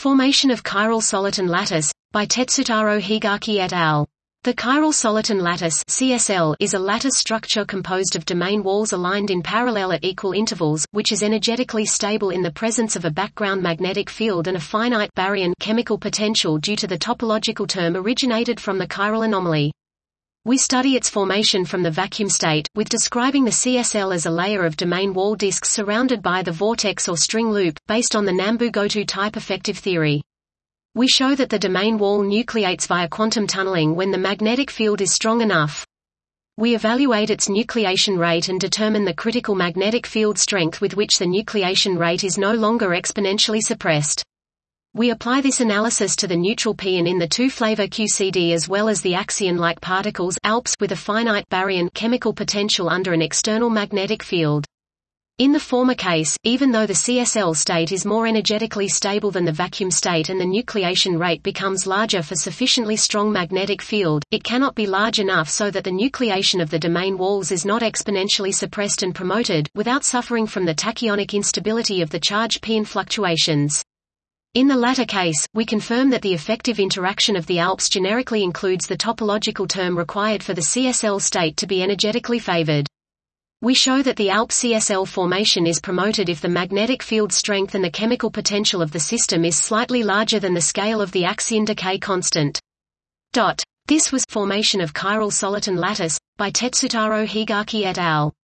Formation of chiral soliton lattice, by Tetsutaro Higaki et al. The chiral soliton lattice (CSL) is a lattice structure composed of domain walls aligned in parallel at equal intervals, which is energetically stable in the presence of a background magnetic field and a finite baryon chemical potential due to the topological term originated from the chiral anomaly. We study its formation from the vacuum state, with describing the CSL as a layer of domain wall disks surrounded by the vortex or string loop, based on the Nambu-Goto type effective theory. We show that the domain wall nucleates via quantum tunneling when the magnetic field is strong enough. We evaluate its nucleation rate and determine the critical magnetic field strength with which the nucleation rate is no longer exponentially suppressed. We apply this analysis to the neutral pion in the two-flavor QCD as well as the axion-like particles ALPS with a finite baryon chemical potential under an external magnetic field. In the former case, even though the CSL state is more energetically stable than the vacuum state and the nucleation rate becomes larger for sufficiently strong magnetic field, it cannot be large enough so that the nucleation of the domain walls is not exponentially suppressed and promoted, without suffering from the tachyonic instability of the charged pion fluctuations. In the latter case, we confirm that the effective interaction of the ALPS generically includes the topological term required for the CSL state to be energetically favored. We show that the ALP-CSL formation is promoted if the magnetic field strength and the chemical potential of the system is slightly larger than the scale of the axion decay constant. This was Formation of chiral soliton lattice, by Tetsutaro Higaki et al.